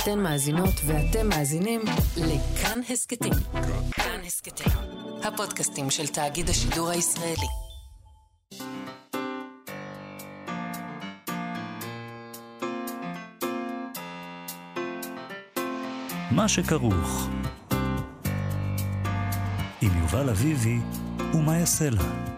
אתן מאזינות ואתם מאזינים לכאן הסקטים. כאן הסקטים, הפודקאסטים של תאגיד השידור הישראלי. מה שכרוך עם יובל אביבי ומה יעשה לה.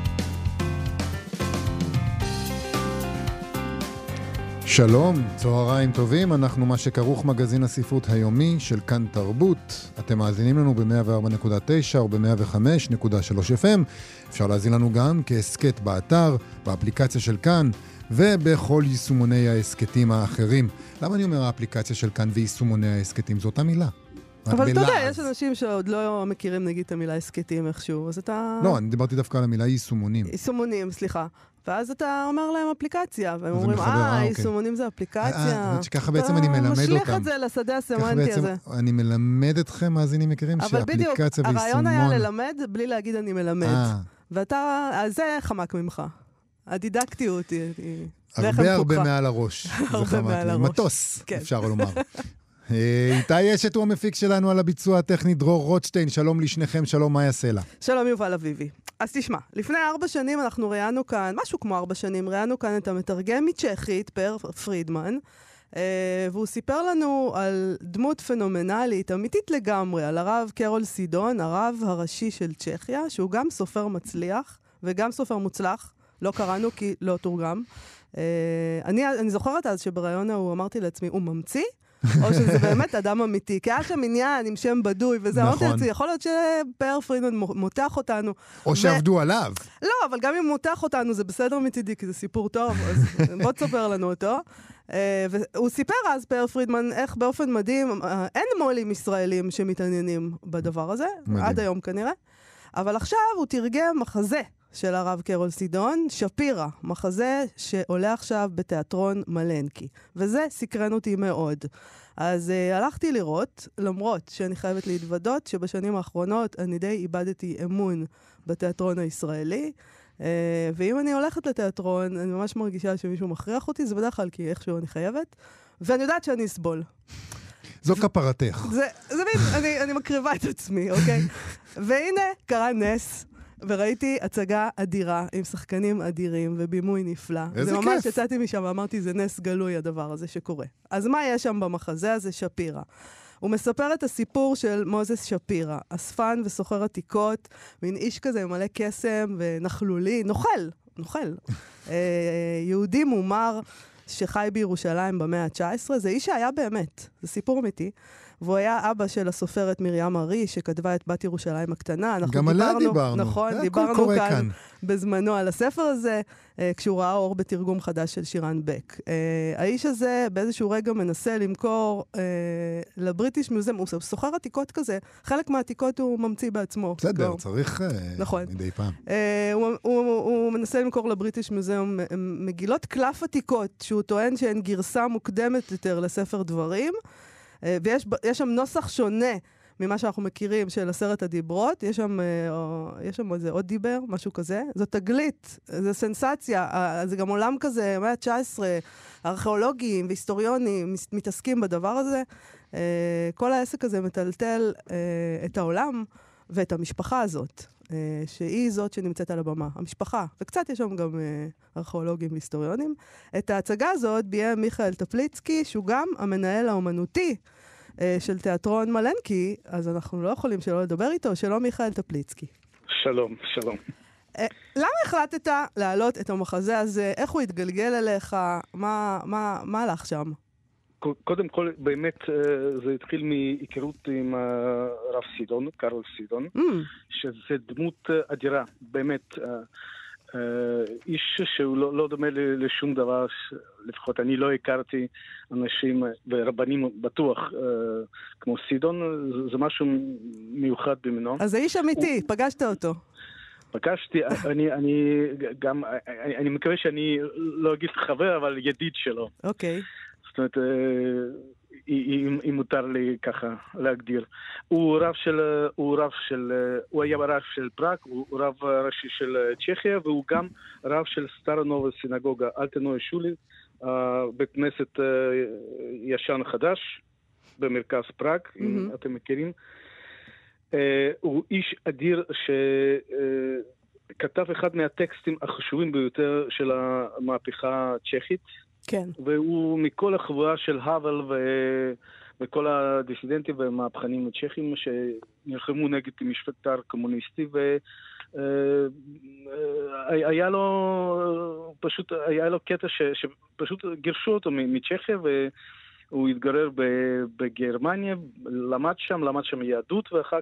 שלום, צהריים טובים, אנחנו מה שכרוך מגזין הספרות היומי של כאן תרבות. אתם מאזינים לנו ב-104.9 או ב-105.3 FM. אפשר להזין לנו גם כהסקט באתר, באפליקציה של כאן ובכל יישומוני ההסקטים האחרים. למה אני אומר האפליקציה של כאן ויישומוני ההסקטים? זו אותה מילה. אבל אתה יודע, יש אנשים שעוד לא מכירים נגיד את המילה הסקטים איכשהו, אז אתה... לא, אני דיברתי דווקא על המילה יישומונים. יישומונים, סליחה. ואז אתה אומר להם אפליקציה, והם אומרים, יישומונים זה אפליקציה. שככה בעצם אני מלמד אותם. אתה משליך את זה לשדה הסמנטי הזה. אני מלמד אתכם, מאזינים יקרים, שאפליקציה ויישומון... הרעיון היה ללמד בלי להגיד אני מלמד. ואתה, אז זה חמק ממך. הדידקטיות היא... הרבה מעל הראש. הרבה מעל הראש. מטוס, אפשר לומר. איתי אשת הוא המפיק שלנו, על הביצוע הטכני דרור רוטשטיין. שלום לשניכם, שלום מה יעשה לה. שלום יובל אביבי. אז תשמע, לפני 4 שנים אנחנו ראיינו כאן, משהו כמו 4 שנים, ראיינו כאן את המתרגם מצ'כית, פר פרידמן, והוא סיפר לנו על דמות פנומנלית, אמיתית לגמרי, על הרב קרול סידון, הרב הראשי של צ'כיה, שהוא גם סופר מצליח וגם סופר מוצלח, לא קראנו כי לא תורגם. אני זוכרת אז שבראיון הוא אמרתי לעצמי, הוא ממציא? או שזה באמת אדם אמיתי, כי היה שם עניין עם שם בדוי, וזה אמרתי לעצמי, יכול להיות שפר פרידמן מותח אותנו. או שעבדו עליו. לא, אבל גם אם מותח אותנו, זה בסדר מצידי, כי זה סיפור טוב, אז בוא תספר לנו אותו. והוא סיפר אז, פר פרידמן, איך באופן מדהים, אין מו"לים ישראלים שמתעניינים בדבר הזה, עד היום כנראה, אבל עכשיו הוא תרגם מחזה של הרב קרול סידון, שפירה, מחזה שעולה עכשיו בתיאטרון מלנקי. וזה סקרן אותי מאוד. אז הלכתי לראות, למרות שאני חייבת להתוודות, שבשנים האחרונות אני די איבדתי אמון בתיאטרון הישראלי, ואם אני הולכת לתיאטרון, אני ממש מרגישה שמישהו מכריח אותי, זה בדרך כלל כי איכשהו אני חייבת, ואני יודעת שאני אסבול. זו כפרתך. זה מין, אני מקריבה את עצמי, אוקיי? והנה, קרה נס. וראיתי הצגה אדירה, עם שחקנים אדירים ובימוי נפלא. איזה כיף. זה ממש יצאתי משם ואמרתי, זה נס גלוי הדבר הזה שקורה. אז מה יש שם במחזה הזה? שפירה. הוא מספר את הסיפור של מוזס שפירה, אספן וסוחר עתיקות, מין איש כזה מלא קסם ונחלולי, נוכל. יהודי מומר שחי בירושלים במאה ה-19, זה איש שהיה באמת, זה סיפור אמיתי. והוא היה אבא של הסופרת מרים ארי, שכתבה את בת ירושלים הקטנה. גם עליה דיברנו. נכון, דיברנו כאן בזמנו על הספר הזה, כשהוא ראה אור בתרגום חדש של שירן בק. האיש הזה באיזשהו רגע מנסה למכור לבריטיש מיוזם, הוא סוחר עתיקות כזה, חלק מהעתיקות הוא ממציא בעצמו. בסדר, צריך מדי פעם. הוא מנסה למכור לבריטיש מיוזם מגילות קלף עתיקות, שהוא טוען שהן גרסה מוקדמת יותר לספר דברים, ויש שם נוסח שונה ממה שאנחנו מכירים של 10 הדיברות, יש שם איזה עוד דיבר, משהו כזה, זו תגלית, זו סנסציה, זה גם עולם כזה, מאה ה-19, ארכיאולוגים והיסטוריונים מתעסקים בדבר הזה, כל העסק הזה מטלטל את העולם ואת המשפחה הזאת, שהיא זאת שנמצאת על הבמה, המשפחה, וקצת יש שם גם ארכיאולוגים והיסטוריונים. את ההצגה הזאת ביים מיכאל טפליצקי, שהוא גם המנהל האומנותי של תיאטרון מלנקי, אז אנחנו לא יכולים שלא לדבר איתו. שלום מיכאל טפליצקי. שלום. למה החלטת להעלות את המחזה הזה? איך הוא התגלגל אליך? מה הלך שם? קודם כל, באמת, זה התחיל מהיכרות עם הרב סידון, קרול סידון, שזה דמות אדירה, באמת, איש שהוא לא דומה לשום דבר, לפחות אני לא הכרתי אנשים ורבנים בטוח כמו סידון, זה משהו מיוחד במינו. אז זה איש אמיתי, פגשת אותו. פגשתי, אני מקווה שאני לא אגיד חבר, אבל ידיד שלו. אוקיי. זאת אומרת, אם מותר לי ככה להגדיר. הוא היה רב של פראג, הוא רב ראשי של צ'כיה, והוא גם רב של סטארנובה סינגוגה, אלטנויה שולי, בית כנסת ישן חדש. במרכז פראג, אם אתם מכירים. הוא איש אדיר שכתב אחד מהטקסטים החשובים ביותר של המהפכה הצ'כית. כן. והוא מכל החבורה של האבל וכל הדיסידנטים והמהפכנים הצ'כים שנלחמו נגד משטר קומוניסטי, והיה לו קטע שפשוט גירשו אותו מצ'כיה, והוא התגורר בגרמניה, למד שם יהדות, ואחר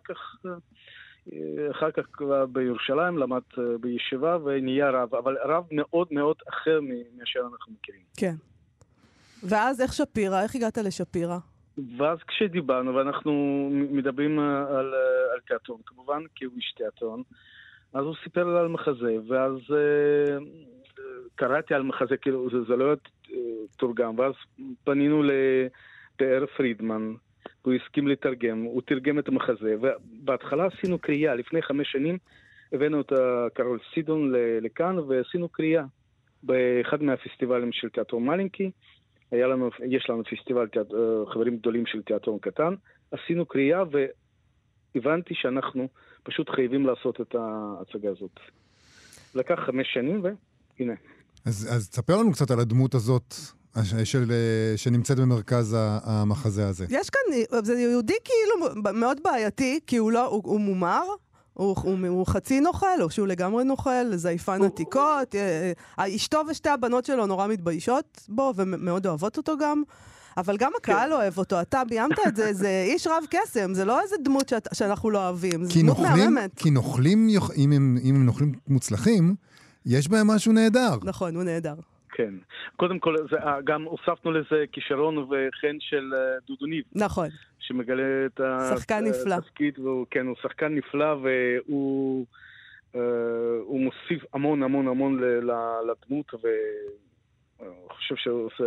כך בירושלים למד בישיבה ונהיה רב, אבל רב מאוד מאוד אחר מאשר אנחנו מכירים. כן. ואז איך שפירא? איך הגעת לשפירא? ואז כשדיברנו, ואנחנו מדברים על תיאטרון, כמובן, כי הוא איש תיאטרון, אז הוא סיפר על מחזה, ואז קראתי על מחזה, כאילו זה לא תורגם, ואז פנינו לתיאר פרידמן, הוא הסכים לתרגם, הוא תרגם את המחזה, ובהתחלה עשינו קריאה, לפני 5 שנים הבאנו את קרול סידון לכאן, ועשינו קריאה באחד מהפסטיבלים של תיאטרון מלינקי, יש לנו פסטיבל חברים גדולים של תיאטרון קטן, עשינו קריאה והבנתי שאנחנו פשוט חייבים לעשות את ההצגה הזאת. לקח 5 שנים והנה. אז תספר לנו קצת על הדמות הזאת שנמצאת במרכז המחזה הזה. יש כאן, זה יהודי כאילו מאוד בעייתי, כי הוא מומר, הוא חצי נוכל, או שהוא לגמרי נוכל, זייפן עתיקות, אשתו ושתי הבנות שלו נורא מתביישות בו, ומאוד אוהבות אותו גם, אבל גם הקהל אוהב אותו, אתה ביימת את זה, זה איש רב קסם, זה לא איזה דמות שאנחנו לא אוהבים, זה דמות מהממת. כי נוכלים, אם הם נוכלים מוצלחים, יש בהם משהו נהדר. נכון, הוא נהדר. כן. קודם כל, גם הוספנו לזה כישרון וחן של דודו ניב. נכון. שמגלה את שחקן נפלא. התפקיד, כן, הוא שחקן נפלא, והוא מוסיף המון המון המון לדמות, ואני חושב שהוא עושה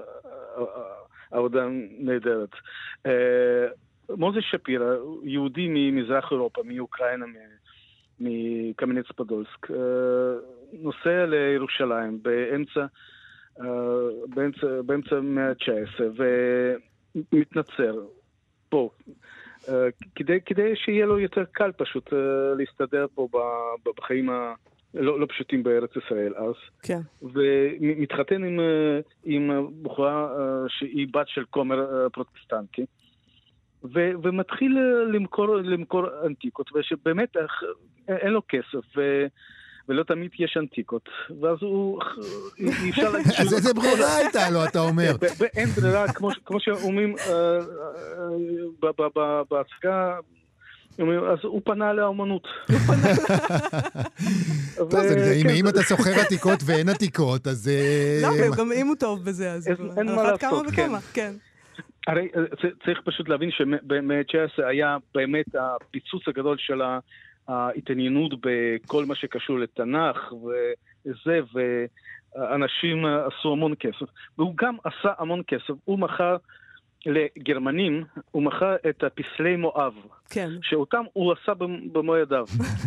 עבודה נהדרת. מוזס שפירא, יהודי ממזרח אירופה, מאוקראינה, מקמנץ פודולסק, נוסע לירושלים באמצע המאה ה-19 ומתנצר פה כדי שיהיה לו יותר קל פשוט להסתדר פה בחיים לא פשוטים בארץ ישראל אז. כן. ומתחתן עם בחורה שהיא בת של כומר פרוטסטנטי. ומתחיל למכור אנטיקות, ושבאמת אין לו כסף, ולא תמיד יש אנטיקות, ואז הוא אפשר להגיד... אז איזה ברירה הייתה לו, אתה אומר? אין ברירה, כמו שאומרים בהצגה, אז הוא פנה לאמנות. טוב, אם אתה סוחר עתיקות ואין עתיקות, אז... לא, גם אם הוא טוב בזה, אז... אין מה לעשות, כן. הרי צריך פשוט להבין שבמאה ה-19 היה באמת הפיצוץ הגדול של ההתעניינות בכל מה שקשור לתנ"ך וזה, ואנשים עשו המון כסף. והוא גם עשה המון כסף. הוא מכר לגרמנים, הוא מכר את פסלי מואב. כן. שאותם הוא עשה במו ידיו.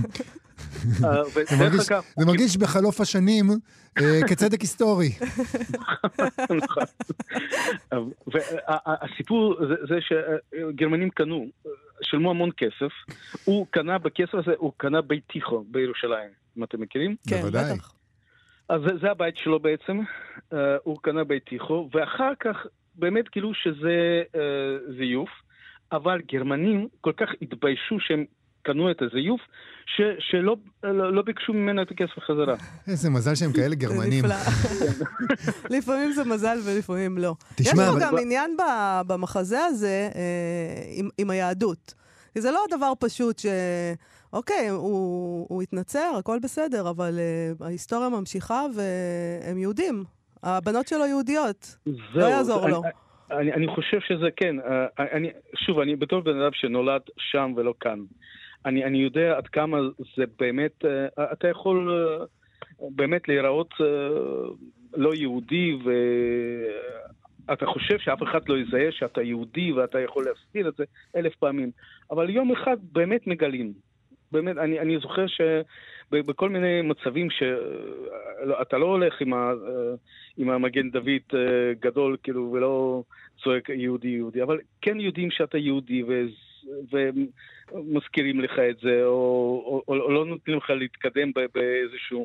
זה מרגיש בחלוף השנים כצדק היסטורי. נכון. והסיפור זה שגרמנים קנו, שלמו המון כסף, הוא קנה בכסף הזה, הוא קנה בית טיחו בירושלים, אם אתם מכירים? כן, בטח. אז זה הבית שלו בעצם, הוא קנה בית טיחו, ואחר כך באמת כאילו שזה זיוף, אבל גרמנים כל כך התביישו שהם קנו את הזיוף, שלא ביקשו ממנו את הכסף חזרה. איזה מזל שהם כאלה גרמנים. לפעמים זה מזל ולפעמים לא. יש לנו גם עניין במחזה הזה עם היהדות. זה לא דבר פשוט אוקיי, הוא התנצר, הכל בסדר, אבל ההיסטוריה ממשיכה והם יהודים. הבנות שלו יהודיות. לא יעזור לו. אני חושב שזה כן. שוב, אני בתור בן אדם שנולד שם ולא כאן. אני יודע עד כמה זה באמת, אתה יכול באמת להיראות לא יהודי, ואתה חושב שאף אחד לא יזהה שאתה יהודי, ואתה יכול להסתיר את זה 1000 פעמים. אבל יום אחד באמת מגלים. באמת, אני זוכר בכל מיני מצבים שאתה לא הולך עם המגן דוד גדול, כאילו, ולא צועק יהודי, אבל כן יודעים שאתה יהודי, ומזכירים לך את זה, או לא נותנים לך להתקדם באיזשהו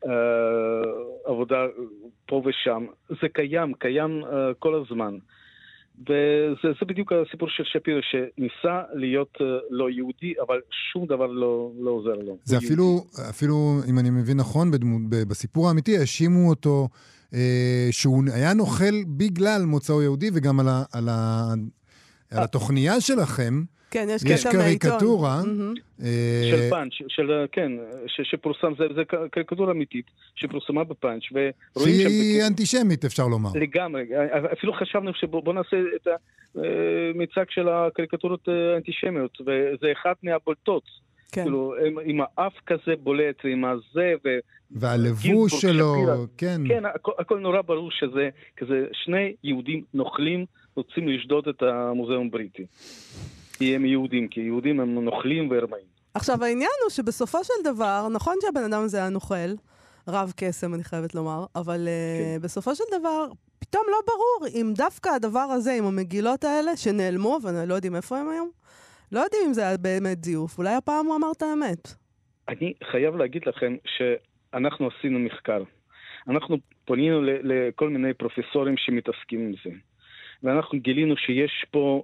עבודה פה ושם. זה קיים כל הזמן. וזה בדיוק הסיפור של שפירו, שניסה להיות לא יהודי, אבל שום דבר לא עוזר לו. זה אפילו, אם אני מבין נכון, בסיפור האמיתי, האשימו אותו שהוא היה נוכל בגלל מוצאו יהודי, וגם על התוכניה שלכם, כן, יש קריקטורה. של פאנץ', כן, שפורסם, זה קריקטורה אמיתית, שפורסמה בפאנץ', שהיא אנטישמית, אפשר לומר. לגמרי, אפילו חשבנו שבוא נעשה את המיצג של הקריקטורות האנטישמיות, וזה אחת מהבולטות. כאילו, עם האף כזה בולט, עם הזה, והלבוש שלו, כן. כן, הכל נורא ברור שזה כזה שני יהודים נוכלים, רוצים לשדוד את המוזיאום הבריטי. כי הם יהודים, כי יהודים הם נוכלים והרמאים. עכשיו, העניין הוא שבסופו של דבר, נכון שהבן אדם הזה היה נוכל, רב קסם, אני חייבת לומר, אבל בסופו של דבר, פתאום לא ברור אם דווקא הדבר הזה, עם המגילות האלה, שנעלמו, ואני לא יודעים איפה הם היום, לא יודעים אם זה היה באמת זיוף. אולי הפעם הוא אמר את האמת. אני חייב להגיד לכם שאנחנו עשינו מחקר. אנחנו פנינו לכל מיני פרופסורים שמתעסקים עם זה. ואנחנו גילינו שיש פה,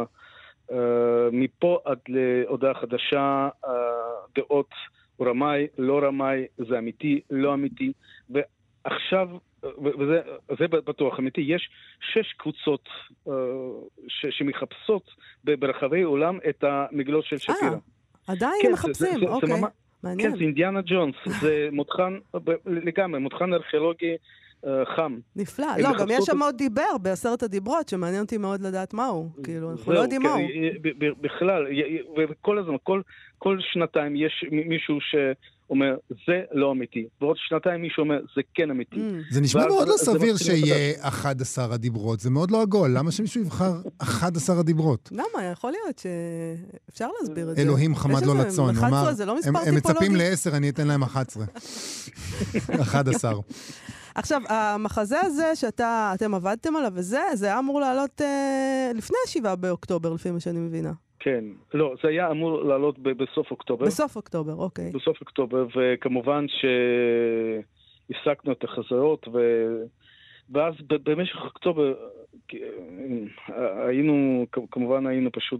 מפה עד להודעה חדשה, דעות רמאי, לא רמאי, זה אמיתי, לא אמיתי. ועכשיו, וזה בטוח אמיתי, יש 6 קבוצות שמחפשות ברחבי העולם את המגילות של שפירא. עדיין מחפשים, אוקיי. מעניין. כן, זה אינדיאנה ג'ונס, זה מותחן לגמרי, מותחן ארכיאולוגי חם. נפלא. לא, גם יש שם עוד דיבר ב10 הדיברות, שמעניין אותי מאוד לדעת מהו. כאילו, אנחנו לא יודעים מהו. בכלל, וכל הזמן, כל שנתיים יש מישהו שאומר, זה לא אמיתי. ועוד שנתיים מישהו אומר, זה כן אמיתי. זה נשמע מאוד לא סביר שיהיה 11 הדיברות. זה מאוד לא עגול. למה שמישהו יבחר 11 הדיברות? למה? יכול להיות שאפשר להסביר את זה. אלוהים חמד לו לצון. 11 זה לא מספר טיפולוגי. הם מצפים ל10, אני אתן להם 11. 11. עכשיו, המחזה הזה שאתם עבדתם עליו וזה, זה היה אמור לעלות לפני 7 באוקטובר, לפי מה שאני מבינה. כן, לא, זה היה אמור לעלות בסוף אוקטובר. בסוף אוקטובר, אוקיי. בסוף אוקטובר, וכמובן שהפסקנו את החזרות, ואז במשך אוקטובר היינו פשוט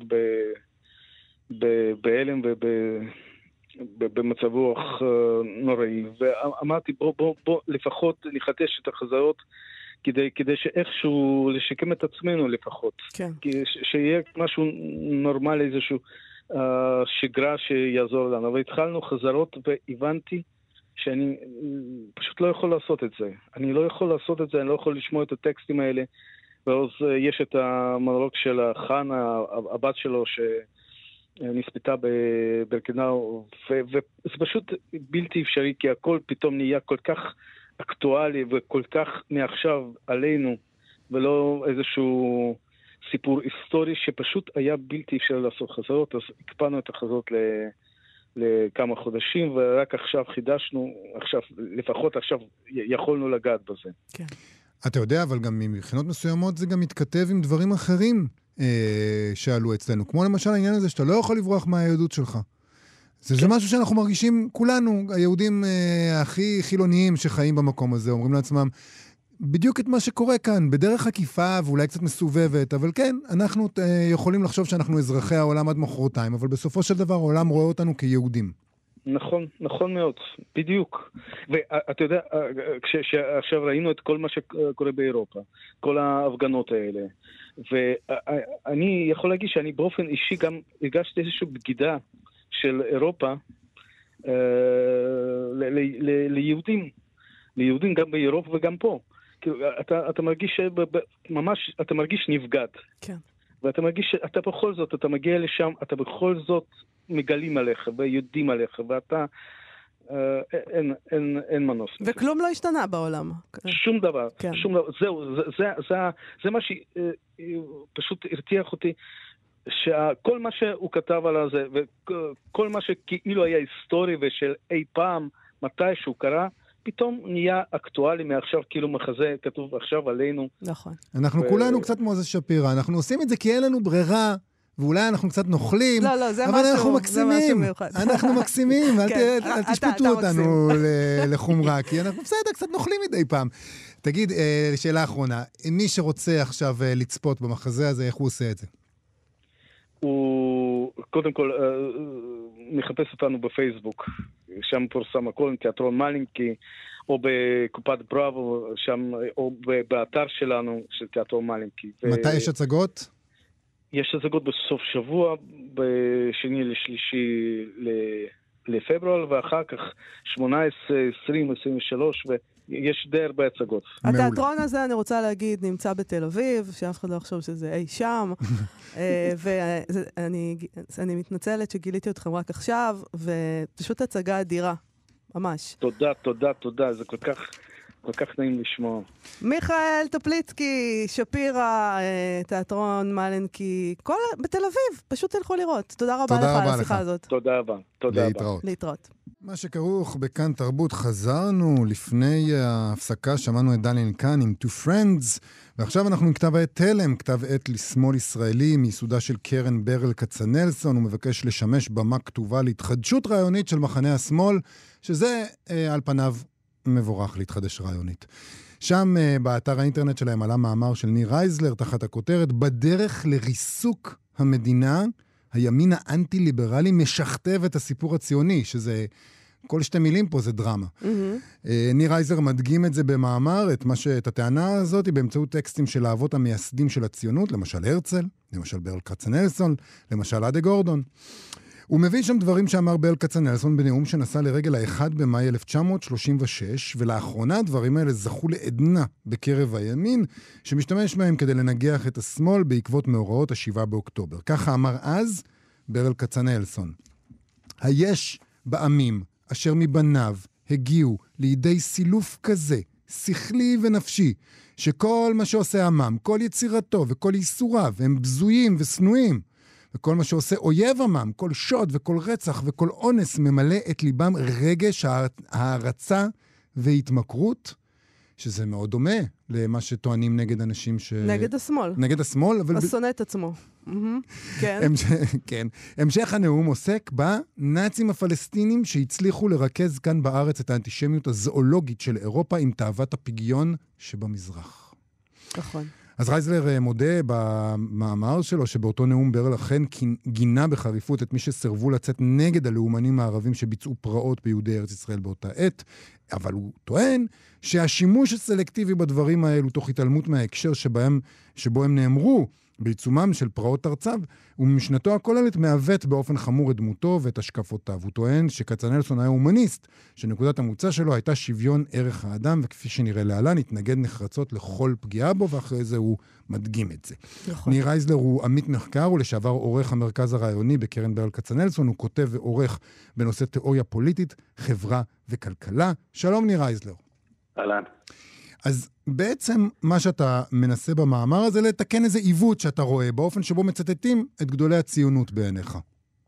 בהלם במצב רוח נוראי, ואמרתי בוא לפחות לחדש את החזרות כדי שאיכשהו לשקם את עצמנו לפחות. כן. שיהיה משהו נורמלי, איזשהו שגרה שיעזור לנו. והתחלנו חזרות והבנתי שאני פשוט לא יכול לעשות את זה. אני לא יכול לעשות את זה, אני לא יכול לשמוע את הטקסטים האלה. ואז יש את המונולוג של חנה, הבת שלו, נספתה בברקנאו, וזה פשוט בלתי אפשרי, כי הכל פתאום נהיה כל כך אקטואלי וכל כך מעכשיו עלינו, ולא איזשהו סיפור היסטורי שפשוט היה בלתי אפשרי לעשות חזרות. אז הקפנו את החזרות לכמה חודשים, ורק עכשיו חידשנו, לפחות עכשיו יכולנו לגעת בזה. כן. אתה יודע, אבל גם מבחינות מסוימות זה גם מתכתב עם דברים אחרים שעלו אצלנו, כמו למשל העניין הזה שאתה לא יכול לברוח מהיהדות שלך. זה משהו שאנחנו מרגישים כולנו, היהודים הכי חילוניים שחיים במקום הזה, אומרים לעצמם, בדיוק את מה שקורה כאן, בדרך עקיפה ואולי קצת מסובבת, אבל כן, אנחנו יכולים לחשוב שאנחנו אזרחי העולם עד מחרתיים, אבל בסופו של דבר העולם רואה אותנו כיהודים. נכון מאוד, בדיוק. ואתה יודע, כשעכשיו ראינו את כל מה שקורה באירופה, כל ההפגנות האלה, ואני יכול להגיד שאני באופן אישי גם הגשתי איזושהי בגידה של אירופה ליהודים גם באירופה וגם פה. אתה מרגיש ממש, אתה מרגיש נבגד. כן. ואתה מרגיש שאתה בכל זאת, אתה מגיע לשם, אתה בכל זאת מגלים עליך ויודעים עליך, ואתה אין מנוס. וכלום לא השתנה בעולם. שום דבר. כן. שום דבר. זהו, זה מה שפשוט הרתיח אותי. שכל מה שהוא כתב על זה, וכל מה שכאילו היה היסטורי ושל אי פעם, מתי שהוא קרה, פתאום נהיה אקטואלי מעכשיו, כאילו מחזה כתוב עכשיו עלינו. נכון. אנחנו כולנו קצת מוזס שפירא, אנחנו עושים את זה כי אין לנו ברירה, ואולי אנחנו קצת נוכלים, אבל אנחנו מקסימים, אנחנו מקסימים, אל תשפטו אותנו לחומרה, כי אנחנו בסדר, קצת נוכלים מדי פעם. תגיד, שאלה אחרונה, מי שרוצה עכשיו לצפות במחזה הזה, איך הוא עושה את זה? הוא קודם כל מחפש אותנו בפייסבוק, שם פורסם הכל, תיאטרון מלינקי, או בקופת בראבו, שם, או באתר שלנו, של תיאטרון מלינקי. מתי יש הצגות? יש הצגות בסוף שבוע, בשני לשלישי לפברואר, ואחר כך 18, 20, 23, ויש די הרבה הצגות. התיאטרון הזה, אני רוצה להגיד, נמצא בתל אביב, שאף אחד לא חושב שזה אי שם, ואני מתנצלת שגיליתי אתכם רק עכשיו, ופשוט הצגה אדירה, ממש. תודה, תודה, תודה, זה כל כך נעים לשמוע. מיכאל טופליצקי, שפירא, תיאטרון מלינקי, בתל אביב, פשוט תלכו לראות. תודה רבה לך על השיחה הזאת. תודה רבה. להתראות. מה שכרוך בכאן תרבות, חזרנו לפני ההפסקה, שמענו את דניאל כאן עם Two Friends, ועכשיו אנחנו עם כתב העת תלם, כתב עת לשמאל ישראלי, מיסודה של קרן ברל כצנלסון, הוא מבקש לשמש במה כתובה להתחדשות רעיונית של מחנה השמאל, שזה על פניו מבורך להתחדש רעיונית. שם באתר האינטרנט שלהם עלה מאמר של ניר רייזלר תחת הכותרת בדרך לריסוק המדינה, הימין האנטי-ליברלי משכתב את הסיפור הציוני, שזה כל שתי מילים פה זה דרמה. ניר רייזלר מדגים את זה במאמר, את הטענה הזאת באמצעות טקסטים של האבות המייסדים של הציונות, למשל הרצל, למשל ברל כצנלסון, למשל עדה גורדון. הוא מביא שם דברים שאמר ברל כצנלסון בנאום שנסע לרגל ה-1 במאי 1936, ולאחרונה הדברים האלה זכו לעדנה בקרב הימין, שמשתמש בהם כדי לנגח את השמאל בעקבות מאורעות ה-7 באוקטובר. ככה אמר אז ברל כצנלסון. היש בעמים אשר מבניו הגיעו לידי סילוף כזה, שכלי ונפשי, שכל מה שעושה עמם, כל יצירתו וכל ייסוריו, הם בזויים וסנועים, וכל מה שעושה אויב עמם, כל שוד וכל רצח וכל אונס ממלא את ליבם רגש הערצה והתמכרות, שזה מאוד דומה למה שטוענים נגד אנשים נגד השמאל. נגד השמאל, אבל השונא את עצמו. כן. כן. המשך הנאום עוסק בנאצים הפלסטינים שהצליחו לרכז כאן בארץ את האנטישמיות הזואולוגית של אירופה עם תאוות הפגיון שבמזרח. נכון. אז רייזלר מודה במאמר שלו שבאותו נאום ברל אכן גינה בחריפות את מי שסרבו לצאת נגד הלאומנים הערבים שביצעו פרעות ביהודי ארץ ישראל באותה עת, אבל הוא טוען שהשימוש הסלקטיבי בדברים האלו תוך התעלמות מההקשר שבו הם נאמרו בעיצומם של פרעות ארציו, ומשנתו הכוללת מעוות באופן חמור את דמותו ואת השקפותיו. הוא טוען שכצנלסון היה הומניסט, שנקודת המוצא שלו הייתה שוויון ערך האדם, וכפי שנראה להלן, התנגד נחרצות לכל פגיעה בו, ואחרי זה הוא מדגים את זה. נכון. ניר רייזלר הוא עמית מחקר, ולשעבר עורך המרכז הרעיוני בקרן ברל כצנלסון, הוא כותב ועורך בנושא תיאוריה פוליטית, חברה וכלכלה. שלום ניר רייזלר. אהלן. אז בעצם מה שאתה מנסה במאמר הזה לתקן איזה עיוות שאתה רואה באופן שבו מצטטים את גדולי הציונות בעיניך.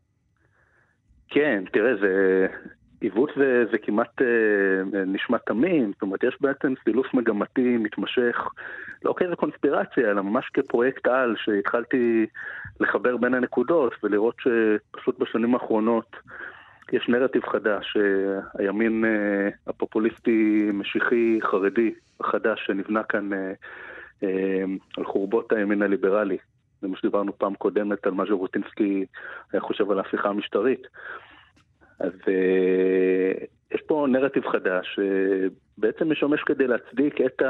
כן, תראה, זה עיוות וזה כמעט נשמע תמים, זאת אומרת, יש בעצם סילוף מגמתי מתמשך, לא כאיזו קונספירציה, אלא ממש כפרויקט על שהתחלתי לחבר בין הנקודות ולראות שפשוט בשנים האחרונות יש נרטיב חדש, הימין הפופוליסטי, משיחי, חרדי, החדש שנבנה כאן על חורבות הימין הליברלי. זה מה שדיברנו פעם קודמת על מה ז'בוטינסקי היה חושב על ההפיכה המשטרית. אז יש פה נרטיב חדש, שבעצם משמש כדי להצדיק את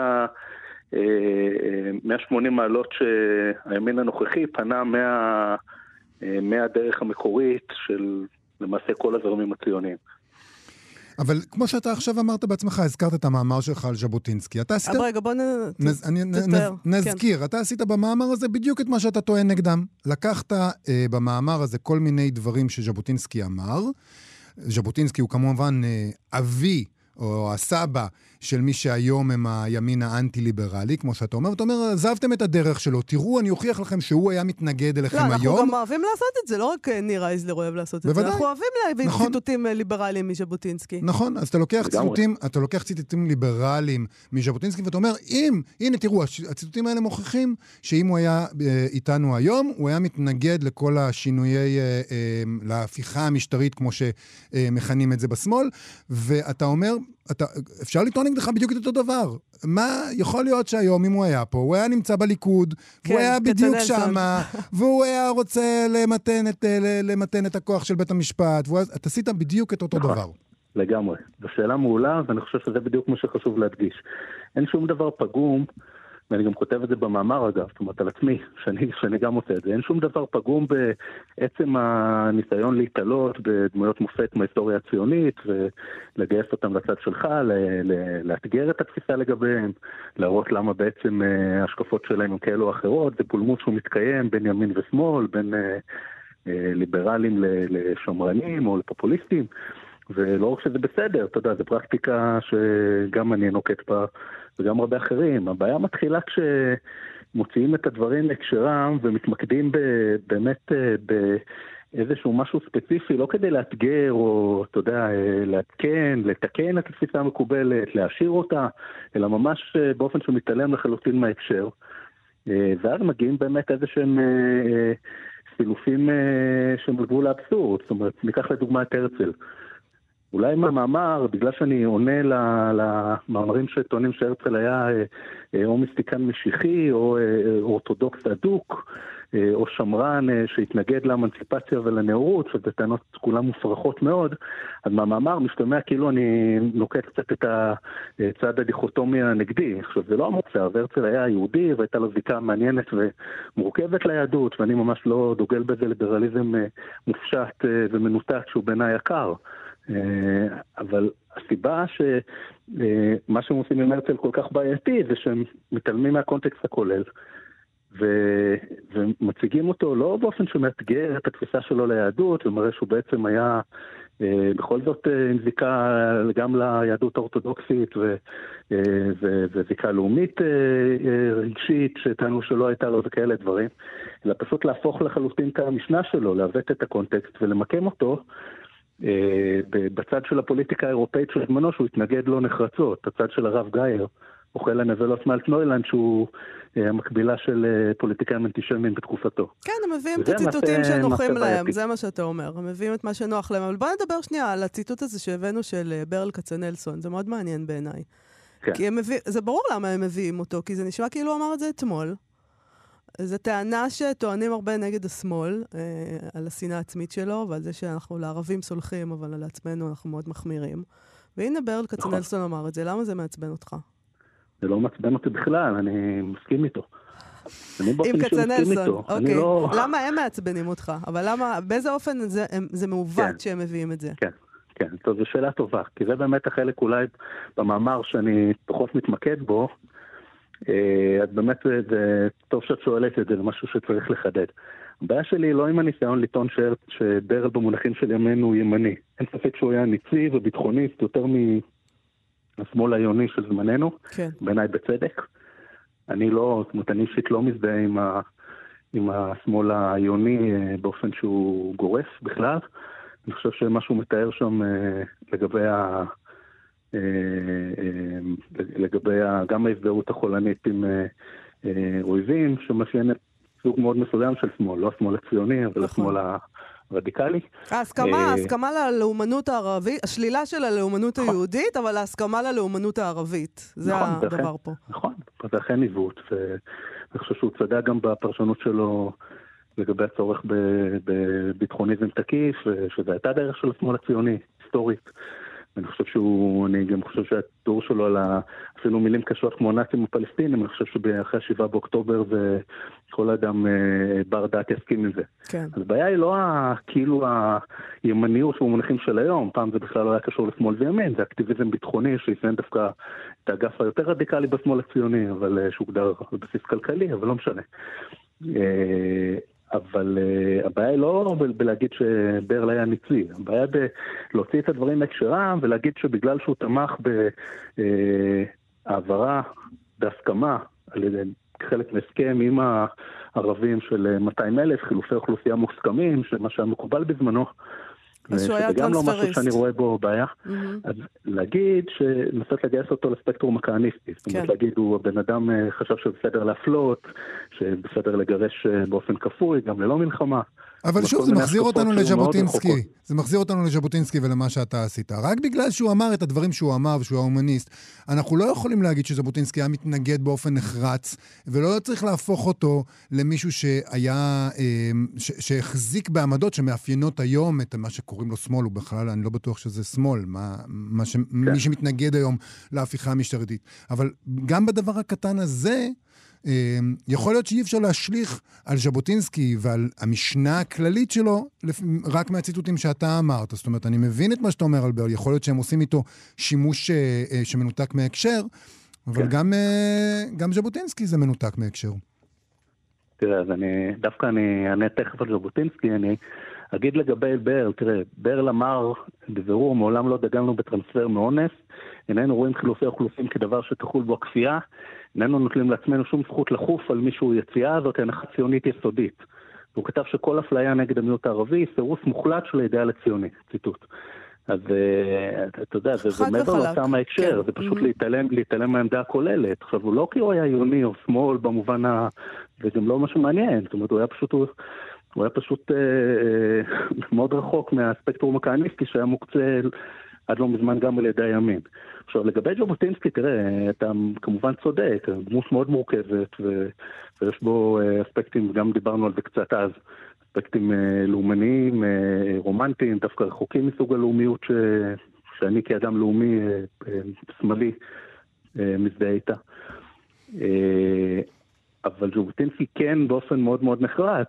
180 מעלות שהימין הנוכחי פנה מהדרך המקורית של למעשה כל הזרמים הציוניים. אבל כמו שאתה עכשיו אמרת בעצמך, הזכרת את המאמר שלך על ז'בוטינסקי. אתה עשית... רגע, בוא נזכיר. כן. אתה עשית במאמר הזה בדיוק את מה שאתה טוען נגדם. לקחת במאמר הזה כל מיני דברים שז'בוטינסקי אמר. ז'בוטינסקי הוא כמובן אבי או הסבא של מי שהיום הם הימין האנטי-ליברלי, כמו שאתה אומר, ואתה אומר, עזבתם את הדרך שלו, תראו, אני אוכיח לכם שהוא היה מתנגד אליכם היום. אנחנו גם אוהבים לעשות את זה, לא רק ניר אייזלר אוהב לעשות את זה, אנחנו אוהבים להביא ציטוטים ליברליים מז'בוטינסקי. נכון, אז אתה לוקח ציטוטים ליברליים מז'בוטינסקי, ואתה אומר, הנה תראו, הציטוטים האלה מוכיחים שאם הוא היה איתנו היום, הוא היה מתנגד לכל השינויי, להפיכה המשטרית, כמו שמכנים את זה בשמאל, ואתה אומר, אפשר לטעון נגדך בדיוק את אותו דבר. מה יכול להיות שהיום, אם הוא היה פה, הוא היה נמצא בליכוד, והוא היה בדיוק שמה, והוא היה רוצה למתן את הכוח של בית המשפט, אתה עשית בדיוק את אותו דבר. לגמרי. זו שאלה מעולה, ואני חושב שזה בדיוק מה שחשוב להדגיש. אין שום דבר פגום, ואני גם כותב את זה במאמר אגב, זאת אומרת על עצמי, שאני גם עושה את זה. אין שום דבר פגום בעצם הניסיון להתעלות בדמויות מופת מההיסטוריה הציונית, ולגייס אותם לצד שלך, לאתגר את התפיסה לגביהם, להראות למה בעצם ההשקפות שלהם הם כאלו או אחרות, זה פולמוס שהוא מתקיים בין ימין ושמאל, בין ליברלים לשמרנים או לפופוליסטים, ולא רק שזה בסדר, אתה יודע, זו פרקטיקה שגם אני נוקט בה, וגם הרבה אחרים. הבעיה מתחילה כשמוציאים את הדברים להקשרם, ומתמקדים באמת באיזשהו משהו ספציפי, לא כדי לאתגר, או אתה יודע, לתקן את התפיסה המקובלת, להשאיר אותה, אלא ממש באופן שמתעלם לחלוטין מההקשר. ואז מגיעים באמת איזשהם סילופים שמלגבו לאבסורד. זאת אומרת, ניקח לדוגמה את הרצל. אולי מהמאמר, בגלל שאני עונה למאמרים שטוענים שהרצל היה או מיסטיקן משיחי, או אורתודוקס אדוק, או שמרן שהתנגד לאמנציפציה ולנאורות, שזה טענות כולן מופרכות מאוד, אז מהמאמר משתמע כאילו אני נוקט קצת את הצד הדיכוטומי הנגדי. עכשיו, זה לא המצב, הרצל היה יהודי, והייתה לו זיקה מעניינת ומורכבת ליהדות, ואני ממש לא דוגל בזה ליברליזם מופשט ומנותק שהוא בעיניי יקר. אבל הסיבה שמה שהם עושים עם הרצל כל כך בעייתי זה שהם מתעלמים מהקונטקסט הכולל ומציגים אותו לא באופן שמאתגר את התפיסה שלו ליהדות ומראה שהוא בעצם היה בכל זאת עם זיקה גם ליהדות האורתודוקסית וזיקה לאומית רגשית שטענו שלא הייתה לו וכאלה דברים, אלא פשוט להפוך לחלוטין את המשנה שלו, להבט את הקונטקסט ולמקם אותו בצד של הפוליטיקה האירופאית של זמנו, שהוא התנגד לו נחרצות, הצד של הרב גייר, אוכל הנבלות מאלטנוילנד, שהוא המקבילה של פוליטיקאים אנטישמיים בתקופתו. כן, הם מביאים את הציטוטים שנוחים להם, זה מה שאתה אומר, הם מביאים את מה שנוח להם, אבל בוא נדבר שנייה על הציטוט הזה שהבאנו של ברל כצנלסון, זה מאוד מעניין בעיניי. כי זה ברור למה הם מביאים אותו, כי זה נשמע כאילו הוא אמר את זה אתמול, זו טענה שטוענים הרבה נגד השמאל, על השנאה העצמית שלו, ועל זה שאנחנו לערבים סולחים, אבל על עצמנו אנחנו מאוד מחמירים. והנה ברל כצנלסון אמר את זה, למה זה מעצבן אותך? זה לא מעצבן אותי בכלל, אני מסכים איתו. עם כצנלסון, אוקיי. למה הם מעצבנים אותך? אבל למה, באיזה אופן זה מעוות שהם מביאים את זה? כן. כן, טוב, זו שאלה טובה, כי זה באמת החלק אולי במאמר שאני פחות מתמקד בו, אז באמת זה טוב שאת שואלת את זה, זה משהו שצריך לחדד. הבעיה שלי היא לא עם הניסיון לטעון שברל במונחים של ימינו הוא ימני. אין ספק שהוא היה ניצי וביטחוניסט יותר מהשמאל היוני של זמננו, כן. בעיניי בצדק. אני לא, זאת אומרת, אני אישית לא מזדהה עם השמאל היוני באופן שהוא גורף בכלל. אני חושב שמשהו מתאר שם לגבי גם ההזדהות החולנית עם אויבים, שמאפיינת סוג מאוד מסוים של שמאל, לא השמאל הציוני, אבל השמאל הרדיקלי. ההסכמה ללאומנות הערבית, השלילה של הלאומנות היהודית, אבל ההסכמה ללאומנות הערבית. זה הדבר פה. נכון, זה אכן עיוות, ואני חושב שהוא צדק גם בפרשנות שלו לגבי הצורך בביטחוניזם תקיף, שזה הייתה דרך של השמאל הציוני, היסטורית. אני גם חושב שהתיאור שלו על אפילו מילים קשות כמו נאצים ופלסטינים, אני חושב שאחרי 7 באוקטובר כל אדם בר דעת יסכים עם זה. כן. אז הבעיה היא לא כאילו הימניות במונחים של היום, פעם זה בכלל לא היה קשור לשמאל וימין, זה אקטיביזם ביטחוני שיפן דווקא את האגף היותר רדיקלי בשמאל הציוני, אבל שהוגדר על בסיס כלכלי, אבל לא משנה. אבל הבעיה היא לא בלהגיד שברל היה ניצי, הבעיה בלהוציא את הדברים מהקשרם ולהגיד שבגלל שהוא תמך בהעברה, בהסכמה, על ידי חלק מהסכם עם הערבים של 200,000, חילופי אוכלוסייה מוסכמים, שמה שהיה מקובל בזמנו, שזה גם לא משהו שאני רואה בו בעיה. אז להגיד שנסות לגייס אותו לספקטרום הכהניסטי, זאת אומרת להגיד, הוא הבן אדם חשב שבסדר להפלות, שבסדר לגרש באופן כפוי, גם ללא מלחמה. אבל שוב, זה מחזיר אותנו לז'בוטינסקי. זה מחזיר אותנו לז'בוטינסקי ולמה שאתה עשית. רק בגלל שהוא אמר את הדברים שהוא אמר ושהוא ההומניסט, אנחנו לא יכולים להגיד שז'בוטינסקי היה מתנגד באופן נחרץ, ולא צריך להפוך אותו למישהו שהיה, שהחזיק בעמדות שמאפיינות היום את מה שקוראים לו שמאל, ובכלל אני לא בטוח שזה שמאל, מי שמתנגד היום להפיכה המשטרתית. אבל גם בדבר הקטן הזה, יכול להיות שאי אפשר להשליך על ז'בוטינסקי ועל המשנה הכללית שלו רק מהציטוטים שאתה אמרת. זאת אומרת, אני מבין את מה שאתה אומר על ברל, יכול להיות שהם עושים איתו שימוש שמנותק מהקשר, אבל גם ז'בוטינסקי זה מנותק מהקשר. תראה, אז דווקא אני אענה תכף על ז'בוטינסקי, אני אגיד לגבי ברל, תראה, ברל אמר בבירור, מעולם לא דגלנו בטרנספר מאונס, איננו רואים חילופי אוכלוסין כדבר שתחול בו הכפייה, איננו נוטלים לעצמנו שום זכות לחוף על מישהו יציאה, הזאת הנחה ציונית יסודית. הוא כתב שכל אפליה נגד המיעוט הערבי, סירוס מוחלט של האידאל הציוני, ציטוט. אז אתה יודע, זה מעבר לאותם ההקשר, זה פשוט להתעלם מהעמדה הכוללת. עכשיו, הוא לא כי הוא היה יוני או שמאל במובן וגם לא משהו מעניין, זאת אומרת, הוא היה פשוט מאוד רחוק מהספקטרום הכהניסטי שהיה מוקצה עד לא מזמן גם על ידי הימין. עכשיו, לגבי ז'בוטינסקי, תראה, אתה כמובן צודק, דמות מאוד מורכבת, ויש בו אספקטים, גם דיברנו על זה קצת אז, אספקטים לאומניים, רומנטיים, דווקא רחוקים מסוג הלאומיות שאני כאדם לאומי שמאלי מזדהה איתה. אבל ז'בוטינסקי כן באופן מאוד מאוד נחרץ,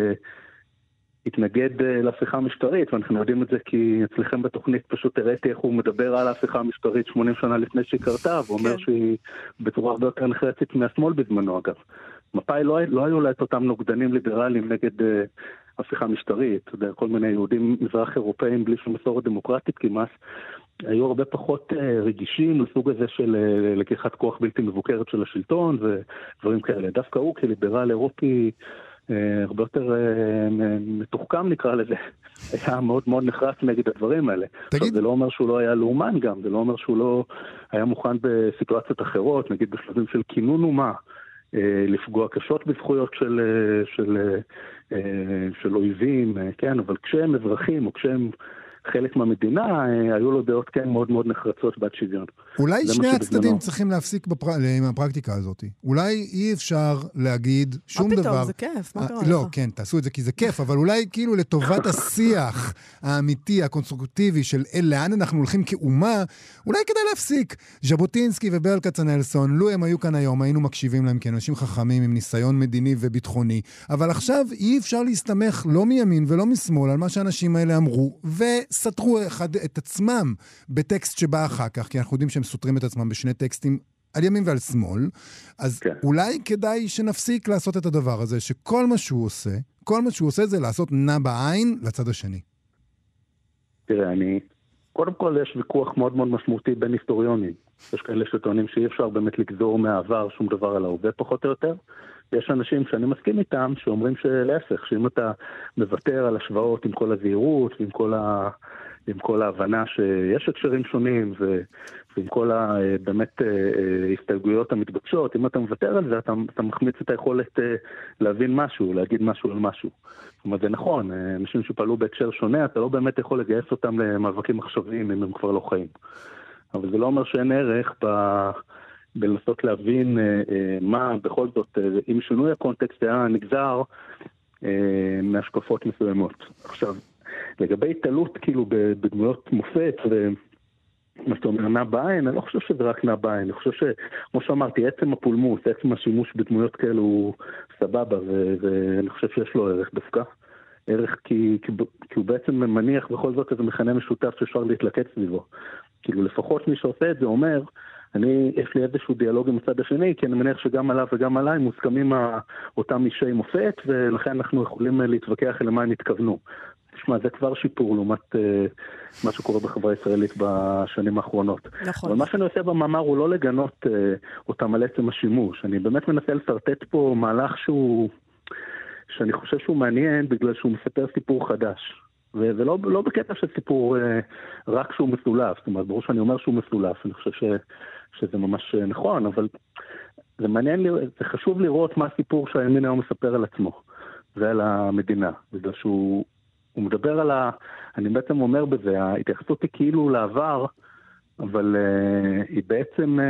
התנגד להפיכה המשטרית, ואנחנו יודעים את זה כי אצלכם בתוכנית פשוט הראיתי איך הוא מדבר על ההפיכה המשטרית 80 שנה לפני שהיא קרתה, ואומר שהיא בצורה הרבה יותר נחרצת מהשמאל בזמנו אגב. מפאי לא היו לה את אותם נוגדנים ליברליים נגד הפיכה משטרית, אתה יודע, כל מיני יהודים מזרח אירופאים בלי שום מסורת דמוקרטית כמעט, היו הרבה פחות רגישים לסוג הזה של לקיחת כוח בלתי מבוקרת של השלטון ודברים כאלה. דווקא הוא כליברל אירופי הרבה יותר מתוחכם נקרא לזה, היה מאוד מאוד נחרץ נגד הדברים האלה. עכשיו, זה לא אומר שהוא לא היה לאומן גם, זה לא אומר שהוא לא היה מוכן בסיטואציות אחרות, נגיד בשלבים של כינון אומה, לפגוע קשות בזכויות של אויבים, כן, אבל כשהם אזרחים או כשהם חלק מהמדינה, היו לו דעות כן מאוד מאוד נחרצות בעד שוויון. אולי שני הצדדים צריכים להפסיק עם הפרקטיקה הזאת. אולי אי אפשר להגיד שום דבר. פתאום, זה כיף, מה קרה לך? לא, כן, תעשו את זה כי זה כיף, אבל אולי כאילו לטובת השיח האמיתי, הקונסטרוקטיבי של לאן אנחנו הולכים כאומה, אולי כדאי להפסיק. ז'בוטינסקי וברל כצנלסון, לו הם היו כאן היום, היינו מקשיבים להם כאנשים חכמים עם ניסיון מדיני וביטחוני, אבל עכשיו אי אפשר להסתמך לא מימין ולא משמאל על מה שהאנשים האלה אמרו, וסתרו את עצמם בטקסט שבא אחר כך, כי אנחנו יודעים שהם סותרים את עצמם בשני טקסטים על ימין ועל שמאל, אז אולי כדאי שנפסיק לעשות את הדבר הזה, שכל מה שהוא עושה זה לעשות נע בעין לצד השני. תראה, קודם כל יש ויכוח מאוד מאוד משמעותי בין היסטוריונים. יש כאלה שטוענים שאי אפשר באמת לגזור מהעבר שום דבר על ההווה פחות או יותר. יש אנשים שאני מסכים איתם שאומרים שלהפך, שאם אתה מוותר על השוואות עם כל הזהירות ועם כל ההבנה שיש הקשרים שונים ועם כל באמת הסתייגויות המתבקשות, אם אתה מוותר על זה אתה מחמיץ את היכולת להבין משהו, להגיד משהו על משהו. זאת אומרת, זה נכון, אנשים שפעלו בהקשר שונה, אתה לא באמת יכול לגייס אותם למאבקים מחשביים אם הם כבר לא חיים. אבל זה לא אומר שאין ערך בלנסות להבין מה בכל זאת, אם שינוי הקונטקסט היה נגזר מהשקפות מסוימות. עכשיו, לגבי התעלות כאילו בדמויות מופת ומה שאתה אומר, נע בעין, אני לא חושב שזה רק נע בעין, אני חושב שכמו שאמרתי, עצם הפולמוס, עצם השימוש בדמויות כאלו הוא סבבה, ואני חושב שיש לו ערך דווקא. ערך כי הוא בעצם מניח בכל זאת איזה מכנה משותף שאפשר להתלקט סביבו. כאילו לפחות מי שעושה את זה אומר, יש לי איזשהו דיאלוג עם הצד השני, כי אני מניח שגם עליו וגם עליי מוסכמים אותם אישי מופת, ולכן אנחנו יכולים להתווכח למה הם התכוונו. תשמע, זה כבר שיפור לעומת מה שקורה בחברה הישראלית בשנים האחרונות. נכון. אבל מה שאני עושה במאמר הוא לא לגנות אותם על עצם השימוש. אני באמת מנסה לסרטט פה מהלך שאני חושב שהוא מעניין בגלל שהוא מספר סיפור חדש. ולא בקטע של סיפור רק שהוא מסולף. זאת אומרת, ברור שאני אומר שהוא מסולף. אני חושב שזה ממש נכון, אבל זה מעניין, זה חשוב לראות מה הסיפור שהימין היום מספר על עצמו ועל המדינה. בגלל שהוא מדבר על אני בעצם אומר בזה, ההתייחסות היא כאילו לעבר, אבל היא בעצם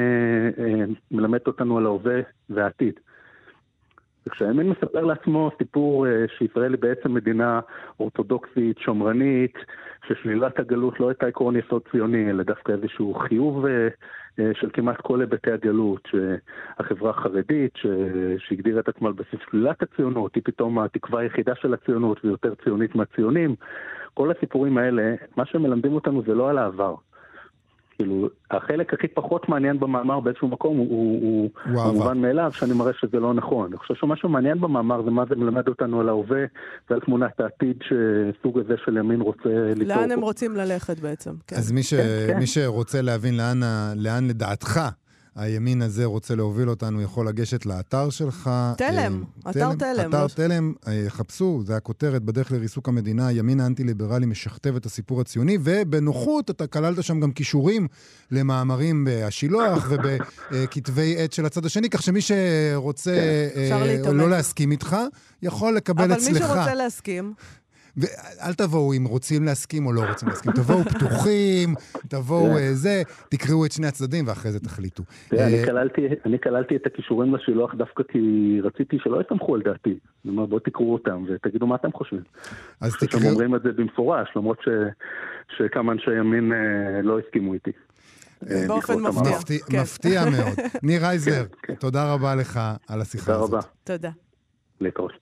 מלמדת אותנו על ההווה והעתיד. וכשהימין מספר לעצמו סיפור שישראל היא בעצם מדינה אורתודוקסית, שמרנית, ששלילת הגלות לא הייתה עקרון יסוד ציוני, אלא דווקא איזשהו חיוב של כמעט כל היבטי הגלות, שהחברה החרדית, שהגדירה את עצמה בסיס שלילת הציונות, היא פתאום התקווה היחידה של הציונות ויותר ציונית מהציונים. כל הסיפורים האלה, מה שמלמדים אותנו זה לא על העבר. כאילו, החלק הכי פחות מעניין במאמר באיזשהו מקום הוא מובן מאליו, שאני מראה שזה לא נכון. אני חושב שמשהו מעניין במאמר זה מה זה מלמד אותנו על ההווה ועל תמונת העתיד שסוג הזה של ימין רוצה ליצור. לאן הם רוצים ללכת בעצם? אז מי שרוצה להבין לאן לדעתך הימין הזה רוצה להוביל אותנו, יכול לגשת לאתר שלך. תלם, אתר תלם. אתר תלם, חפשו, זה הכותרת, בדרך לריסוק המדינה, הימין האנטי-ליברלי משכתב את הסיפור הציוני, ובנוחות אתה כללת שם גם קישורים למאמרים בהשילוח ובכתבי עת של הצד השני, כך שמי שרוצה לא להסכים איתך, יכול לקבל אצלך. אבל מי שרוצה להסכים... אל תבואו אם רוצים להסכים או לא רוצים להסכים, תבואו פתוחים, תבואו תקראו את שני הצדדים ואחרי זה תחליטו. אני כללתי את הכישורים לשילוח דווקא כי רציתי שלא יסמכו על דעתי. בואו תקראו אותם ותגידו מה אתם חושבים. אז תקראו. אתם אומרים את זה במפורש, למרות שכמה אנשי ימין לא הסכימו איתי. באופן מפתיע מאוד. ניר אייזלר, תודה רבה לך על השיחה הזאת. תודה רבה. תודה. להתראות.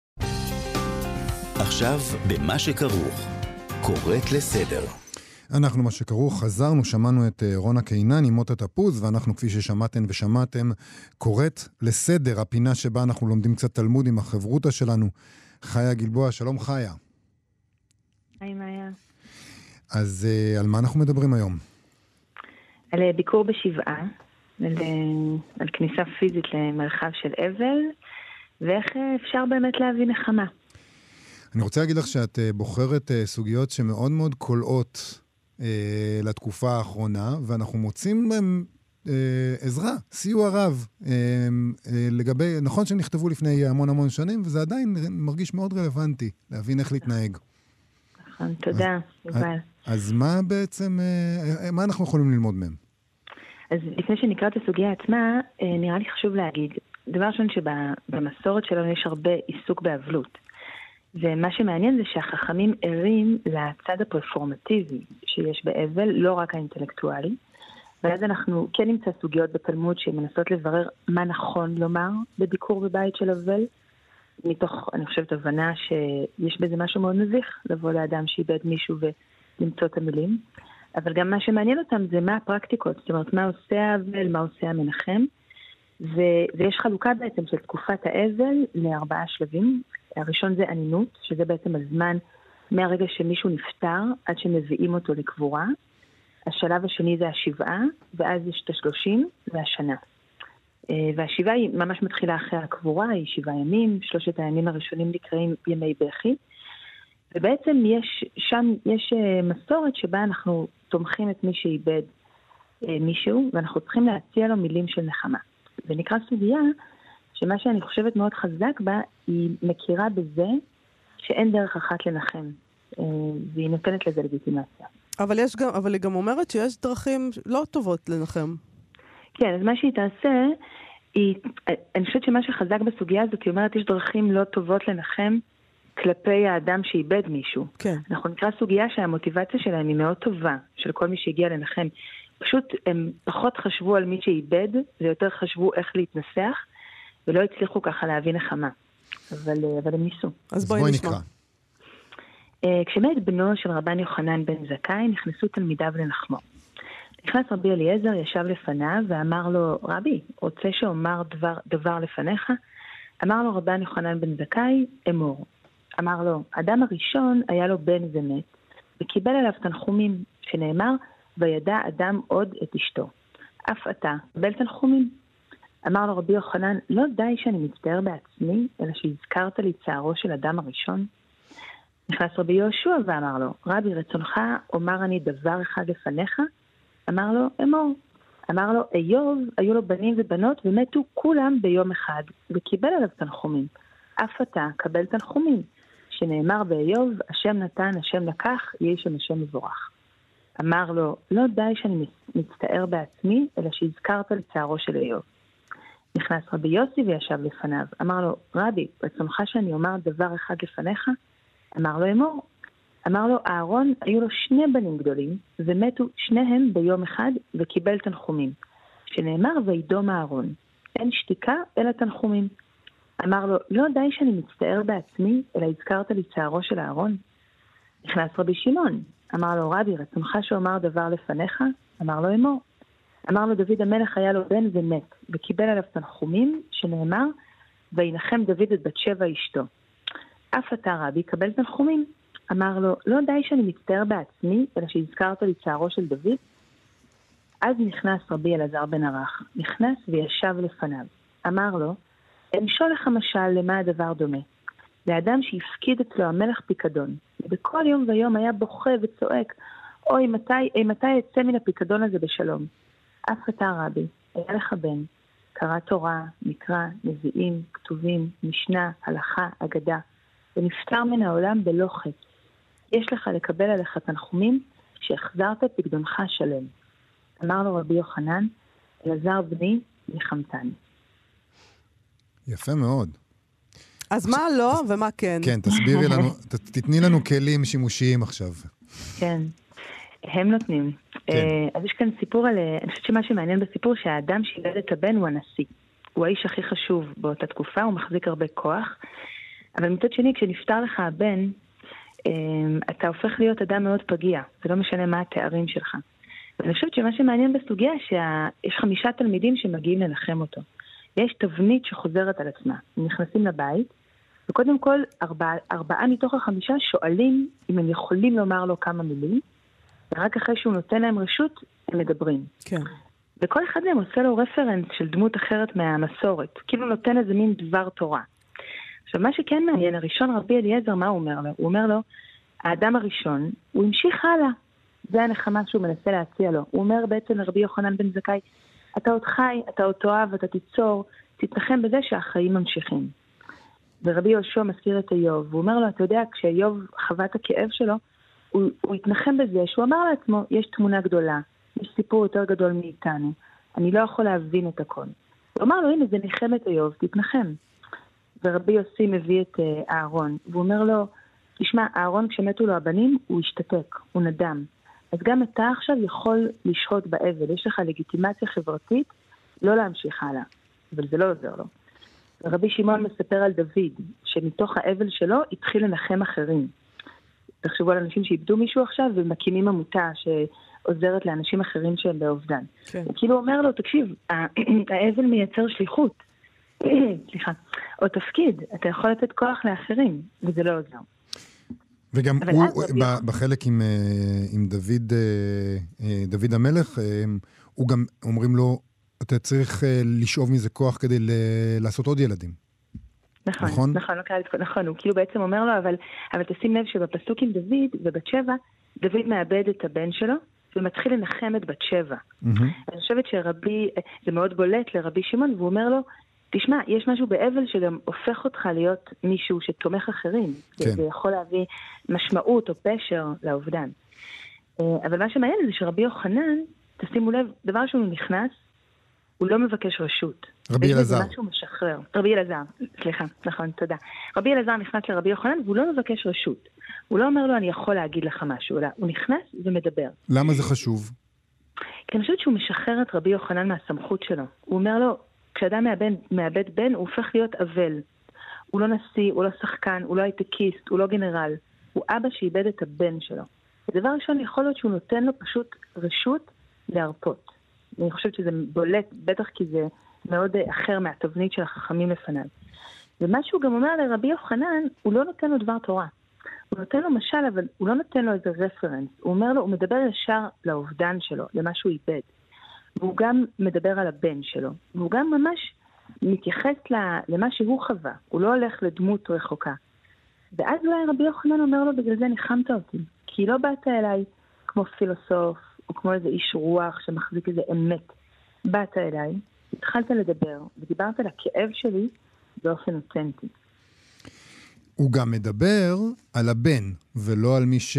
עכשיו במה שכרוך, קוראת לסדר. אנחנו מה שכרוך, חזרנו, שמענו את רונה קינן עם מות התפוז, ואנחנו כפי ששמעתם ושמעתם, קוראת לסדר, הפינה שבה אנחנו לומדים קצת תלמוד עם החברותה שלנו. חיה גלבוע, שלום חיה. היי מאיה. אז על מה אנחנו מדברים היום? על ביקור בשבעה, על כניסה פיזית למרחב של אבל, ואיך אפשר באמת להביא נחמה. אני רוצה להגיד לך שאת בוחרת סוגיות שמאוד מאוד קולעות לתקופה האחרונה, ואנחנו מוצאים בהם עזרה, סיוע רב, לגבי, נכון שנכתבו לפני המון שנים, וזה עדיין מרגיש מאוד רלוונטי, להבין איך להתנהג. נכון, תודה, יובל. אז מה בעצם, מה אנחנו יכולים ללמוד מהם? אז לפני שנקרא את הסוגיה עצמה, נראה לי חשוב להגיד, דבר ראשון שבמסורת שלנו יש הרבה עיסוק באבלות. ומה שמעניין זה שהחכמים ערים לצד הפרפורמטיבי שיש באבל, לא רק האינטלקטואלי. ואז אנחנו כן נמצא סוגיות בתלמוד שמנסות לברר מה נכון לומר בביקור בבית של אבל, מתוך, אני חושבת, הבנה שיש בזה משהו מאוד מביך, לבוא לאדם שאיבד מישהו ולמצוא את המילים. אבל גם מה שמעניין אותם זה מה הפרקטיקות, זאת אומרת, מה עושה האבל, מה עושה המנחם. ויש חלוקה בעצם של תקופת האבל ל4 שלבים. הראשון זה ענינות, שזה בעצם הזמן מהרגע שמישהו נפטר עד שמביאים אותו לקבורה. השלב השני זה השבעה, ואז יש את 30 והשנה. והשבעה היא ממש מתחילה אחרי הקבורה, היא 7 ימים, 3 הימים הראשונים נקראים ימי בכי. ובעצם שם יש מסורת שבה אנחנו תומכים את מי שאיבד מישהו, ואנחנו צריכים להציע לו מילים של נחמה. ונקרא סוגיה שמה שאני חושבת מאוד חזק בה, היא מכירה בזה שאין דרך אחת לנחם, והיא נותנת לזה לגיטימציה. אבל היא גם אומרת שיש דרכים לא טובות לנחם. כן, אז מה שהיא תעשה, אני חושבת שמה שחזק בסוגיה הזאת, היא אומרת, יש דרכים לא טובות לנחם כלפי האדם שאיבד מישהו. כן. אנחנו נקרא סוגיה שהמוטיבציה שלהם היא מאוד טובה, של כל מי שהגיע לנחם. פשוט הם פחות חשבו על מי שאיבד, ויותר חשבו איך להתנסח, ולא הצליחו ככה להביא נחמה. אבל הם ניסו. אז בואי נשמע. כשמת בנו של רבן יוחנן בן זכאי, נכנסו תלמידיו לנחמו. נכנס רבי אליעזר, ישב לפניו ואמר לו, רבי, רוצה שאומר דבר לפניך? אמר לו רבן יוחנן בן זכאי, אמור. אמר לו, אדם הראשון היה לו בן ומת, וקיבל עליו תנחומים, שנאמר, וידע אדם עוד את אשתו. אף אתה, קבל תנחומים. אמר לו רבי יוחנן, לא די שאני מצטער בעצמי, אלא שהזכרת לי צערו של אדם הראשון. נכנס רבי יהושע ואמר לו, רבי רצונך, אומר אני דבר אחד לפניך? אמר לו, אמור. אמר לו, איוב, היו לו בנים ובנות ומתו כולם ביום אחד, וקיבל עליו תנחומים. אף אתה, קבל תנחומים. שנאמר באיוב, השם נתן, השם לקח, יהי שם השם מבורך. אמר לו, לא די שאני מצטער בעצמי, אלא שהזכרת לצערו של איוב. נכנס רבי יוסי וישב לפניו. אמר לו, רבי, רצונך שאני אומר דבר אחד לפניך? אמר לו, אמור. אמר לו, אהרון, היו לו 2 בנים גדולים, ומתו שניהם ביום אחד, וקיבל תנחומים. שנאמר, וידום אהרון. אין שתיקה, אלא תנחומים. אמר לו, לא די שאני מצטער בעצמי, אלא הזכרת לי צערו של אהרון. נכנס רבי שמעון. אמר לו, רבי, רצונך שאומר דבר לפניך? אמר לו, אמור. אמר לו, דוד המלך היה לו בן ומת, וקיבל עליו תנחומים, שנאמר, וינחם דוד את בת שבע אשתו. אף אתה רבי, קבל תנחומים. אמר לו, לא די שאני מצטער בעצמי, אלא שהזכרת לי צערו של דוד. אז נכנס רבי אלעזר בן ערך, נכנס וישב לפניו. אמר לו, אמשול לך משל למה הדבר דומה. לאדם שהפקיד אצלו המלך פיקדון, ובכל יום ויום היה בוכה וצועק, אוי, מתי יצא מן הפיקדון הזה בשלום? אף אתה רבי, היה לך בן, קרא תורה, מקרא, נביאים, כתובים, משנה, הלכה, אגדה, ונפטר מן העולם בלא חטא. יש לך לקבל עליך תנחומים שהחזרת פקדונך שלם. אמר לו רבי יוחנן, אלעזר בני, ניחמתני. יפה מאוד. אז מה לא ומה כן? כן, תסבירי לנו, תתני לנו כלים שימושיים עכשיו. כן, הם נותנים. אז יש כאן סיפור על, אני חושבת שמה שמעניין בסיפור, שהאדם שאיבד את הבן הוא הנשיא. הוא האיש הכי חשוב באותה תקופה, הוא מחזיק הרבה כוח. אבל מצד שני, כשנפטר לך הבן, אתה הופך להיות אדם מאוד פגיע. זה לא משנה מה התארים שלך. ואני חושבת שמה שמעניין בסוגיה, שיש 5 תלמידים שמגיעים לנחם אותו. יש תבנית שחוזרת על עצמה. הם נכנסים לבית, וקודם כל 4 מתוך 5 שואלים אם הם יכולים לומר לו כמה מילים, ורק אחרי שהוא נותן להם רשות, הם מדברים. כן. וכל אחד מהם עושה לו רפרנס של דמות אחרת מהמסורת. כאילו נותן איזה מין דבר תורה. עכשיו, מה שכן מעניין, הראשון רבי אליעזר, מה הוא אומר לו? הוא אומר לו, האדם הראשון, הוא המשיך הלאה. זה הנחמה שהוא מנסה להציע לו. הוא אומר בעצם לרבי יוחנן בן זכאי, אתה עוד חי, אתה עוד תאהב, אתה תיצור, תתנחם בזה שהחיים ממשיכים. ורבי יהושע מזכיר את איוב, והוא אומר לו, אתה יודע, כשאיוב חווה את הכאב שלו, הוא התנחם בזה, שהוא אמר לעצמו, יש תמונה גדולה, יש סיפור יותר גדול מאיתנו, אני לא יכול להבין את הכל. הוא אמר לו, הנה, זה ניחם את איוב, תתנחם. ורבי יוסי מביא את אהרון, והוא אומר לו, תשמע, אהרון כשמתו לו הבנים, הוא השתתק, הוא נדם. אז גם אתה עכשיו יכול לשהות באבל, יש לך לגיטימציה חברתית לא להמשיך הלאה, אבל זה לא עוזר לו. רבי שמעון מספר על דוד, שמתוך האבל שלו התחיל לנחם אחרים. תחשבו על אנשים שאיבדו מישהו עכשיו ומקימים עמותה שעוזרת לאנשים אחרים שהם באובדן. כן. הוא כאילו אומר לו, תקשיב, האבל מייצר שליחות. סליחה. או תפקיד, אתה יכול לתת כוח לאחרים, וזה לא עוזר. וגם הוא, בחלק עם דוד המלך, הוא גם אומרים לו, אתה צריך לשאוב מזה כוח כדי לעשות עוד ילדים. נכון, נכון, הוא כאילו בעצם אומר לו, אבל תשים לב שבפסוק עם דוד ובת שבע, דוד מאבד את הבן שלו, ומתחיל לנחם את בת שבע. אני חושבת זה מאוד בולט לרבי שמעון, והוא אומר לו, תשמע, יש משהו באבל שגם הופך אותך להיות מישהו שתומך אחרים. כן. זה יכול להביא משמעות או פשר לאובדן. אבל מה שמעניין זה שרבי יוחנן, תשימו לב, דבר שהוא נכנס, הוא לא מבקש רשות. רבי אלעזר. זה משהו משחרר. רבי אלעזר, סליחה, נכון, תודה. רבי אלעזר נכנס לרבי יוחנן, והוא לא מבקש רשות. הוא לא אומר לו, אני יכול להגיד לך משהו, אלא הוא נכנס ומדבר. למה זה חשוב? כי אני חושבת שהוא משחרר את רבי יוחנן מהסמכות שלו. הוא אומר לו, כשאדם מאבד בן, הוא הופך להיות אבל. הוא לא נשיא, הוא לא שחקן, הוא לא הייטקיסט, הוא לא גנרל. הוא אבא שאיבד את הבן שלו. הדבר ראשון יכול להיות שהוא נותן לו פשוט רשות להרפות. אני חושבת שזה בולט, בטח כי זה מאוד אחר מהתבנית של החכמים לפניו. ומה שהוא גם אומר לרבי יוחנן, הוא לא נותן לו דבר תורה. הוא נותן לו משל, אבל הוא לא נותן לו איזה רפרנס. הוא אומר לו, הוא מדבר ישר לאובדן שלו, למה שהוא איבד. והוא גם מדבר על הבן שלו. והוא גם ממש מתייחס למה שהוא חווה. הוא לא הולך לדמות רחוקה. ואז אולי רבי יוחנן אומר לו, בגלל זה ניחמת אותי. כי לא באת אליי כמו פילוסוף, או כמו איזה איש רוח שמחזיק איזה אמת. באת אליי, התחלת לדבר, ודיברת על הכאב שלי באופן אותנטי. הוא גם מדבר על הבן, ולא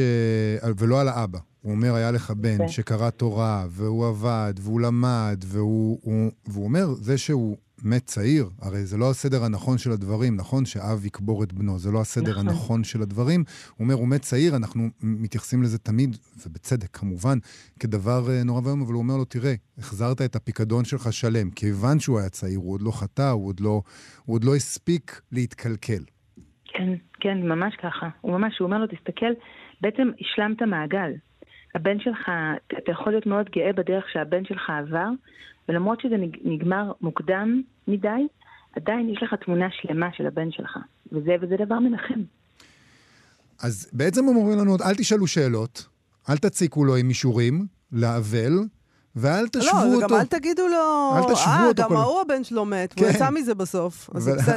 על האבא. הוא אומר, היה לך בן שקרא תורה, והוא עבד, והוא למד, והוא אומר, זה שהוא מת צעיר, הרי זה לא הסדר הנכון של הדברים, נכון שאב יקבור את בנו, זה לא הסדר הנכון של הדברים. הוא אומר, הוא מת צעיר, אנחנו מתייחסים לזה תמיד, ובצדק כמובן, כדבר נורא ואיום, אבל הוא אומר לו, תראה, החזרת את הפיקדון שלך שלם, כיוון שהוא היה צעיר, הוא עוד לא חטא, הוא עוד לא הספיק להתקלקל. כן, ממש ככה. הוא אומר לו, תסתכל, בעצם השלמת מעגל. הבן שלך, אתה יכול להיות מאוד גאה בדרך שהבן שלך עבר, ולמרות שזה נגמר מוקדם מדי, עדיין יש לך תמונה שלמה של הבן שלך. וזה דבר מנחם. אז בעצם הם אומרים לנו, אל תשאלו שאלות, אל תציקו לו עם אישורים, לאבל, ואל תשוו אותו. לא, גם אל תגידו לו, גם הוא הבן שלו מת, הוא יצא מזה בסוף.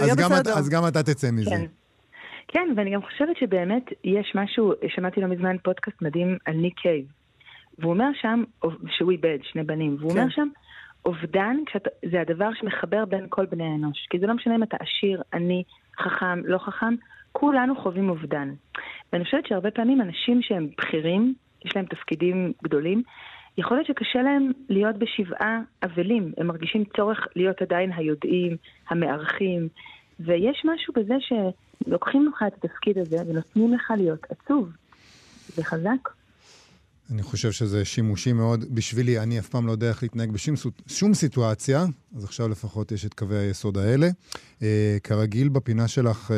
אז גם אתה תצא מזה. כן, ואני גם חושבת שבאמת יש משהו, שמעתי לא מזמן פודקאסט מדהים על ניק קייב, והוא אומר שם, שהוא איבד 2 בנים, והוא אומר שם, אובדן, זה הדבר שמחבר בין כל בני האנוש, כי זה לא משנה אם אתה עשיר, עני, חכם, לא חכם, כולנו חווים אובדן. ואני חושבת שהרבה פעמים אנשים שהם בכירים, יש להם תפקידים גדולים, יכול להיות שקשה להם להיות בשבעה אבלים, הם מרגישים צורך להיות עדיין היודעים, המערכים, ויש משהו בזה שלוקחים לך את התפקיד הזה ונותנים לך להיות עצוב. זה חזק. אני חושב שזה שימושי מאוד בשבילי, אני אף פעם לא יודע איך להתנהג בשום סיטואציה, אז עכשיו לפחות יש את קווי היסוד האלה. כרגיל בפינה שלך,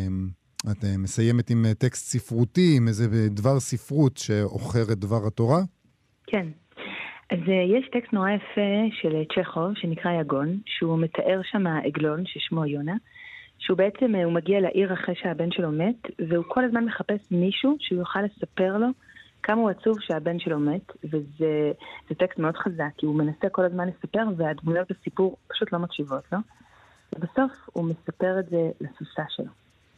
את מסיימת עם טקסט ספרותי, עם איזה דבר ספרות שאוכר את דבר התורה? כן. אז יש טקסט נורא יפה של צ'כוב, שנקרא יגון, שהוא מתאר שם העגלון ששמו יונה, שהוא בעצם, הוא מגיע לעיר אחרי שהבן שלו מת, והוא כל הזמן מחפש מישהו שהוא יוכל לספר לו כמה הוא עצוב שהבן שלו מת, וזה טקסט מאוד חזק, כי הוא מנסה כל הזמן לספר, והדמויות בסיפור פשוט לא מקשיבות לו. ובסוף הוא מספר את זה לסוסה שלו.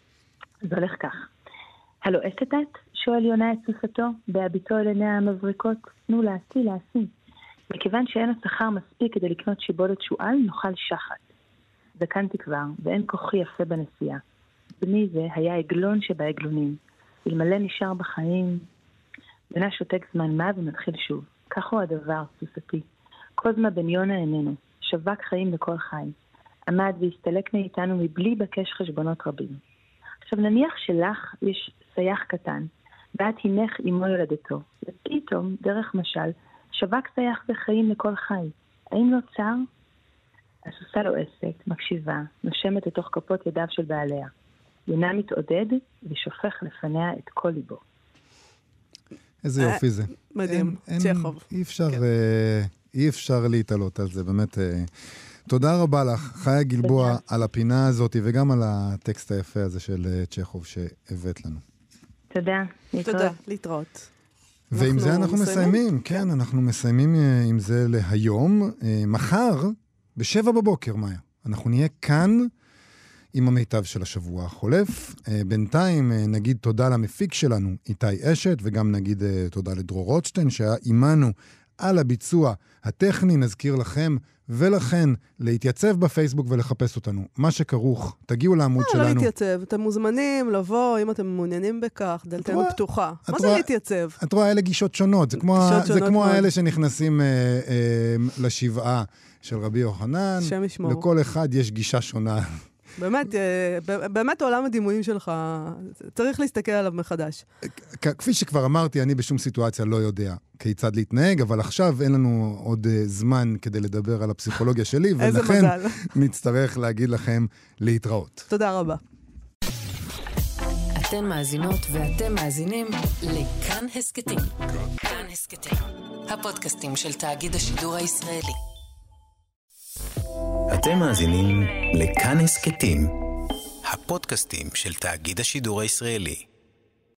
זה הולך כך. הלא אסתת, שואל יונה את סוסתו, בהביטו אל עיניה המבריקות, תנו לעשי. מכיוון שאין השכר מספיק כדי לקנות שיבולת שואל, נאכל שחת. זקנתי כבר, ואין כוחי יפה בנסיעה. בני זה היה עגלון שבעגלונים. אלמלא נשאר בחיים, בנה שותק זמן מה ומתחיל שוב. כך הוא הדבר, סוסתי. קוזמה בן יונה איננו, שווק חיים לכל חי. עמד והסתלק מאיתנו מבלי בקש חשבונות רבים. עכשיו נניח שלך יש סייח קטן, ואת הינך עמו ילדתו, ופתאום, דרך משל, שווק סייח וחיים לכל חי. האם לא צר? הסוסה לועסת, מקשיבה, נושמת לתוך כפות ידיו של בעליה. יונה מתעודד ושופך לפניה את כל ליבו. איזה יופי זה. מדהים, צ'כוב. אי אפשר להתעלות על זה, באמת. תודה רבה לך, חיה גלבוע, על הפינה הזאת, וגם על הטקסט היפה הזה של צ'כוב שהבאת לנו. תודה. תודה, להתראות. ועם זה אנחנו מסיימים, כן, אנחנו מסיימים עם זה להיום. מחר, ב-7:00 מאיה, אנחנו נהיה כאן עם המיטב של השבוע החולף. בינתיים נגיד תודה למפיק שלנו, איתי אשת, וגם נגיד תודה לדרור רוטשטיין, שהיה אימנו על הביצוע הטכני. נזכיר לכם ולכן להתייצב בפייסבוק ולחפש אותנו. מה שכרוך, תגיעו לעמוד שלנו. לא להתייצב, אתם מוזמנים לבוא, אם אתם מעוניינים בכך, דלתנו פתוחה. מה זה להתייצב? את רואה, אלה גישות שונות. זה כמו האלה שנכנסים לשבעה של רבי יוחנן. שם ישמור. לכל אחד יש גישה שונה. באמת עולם הדימויים שלך, צריך להסתכל עליו מחדש. כפי שכבר אמרתי, אני בשום סיטואציה לא יודע כיצד להתנהג, אבל עכשיו אין לנו עוד זמן כדי לדבר על הפסיכולוגיה שלי, ולכן נצטרך להגיד לכם להתראות. תודה רבה. אתן מאזינות ואתם מאזינים לכאן הסקטים. כאן הסקטים, הפודקאסטים של תאגיד השידור הישראלי. אתם מאזינים לכאן הסכתים, הפודקאסטים של תאגיד השידור הישראלי.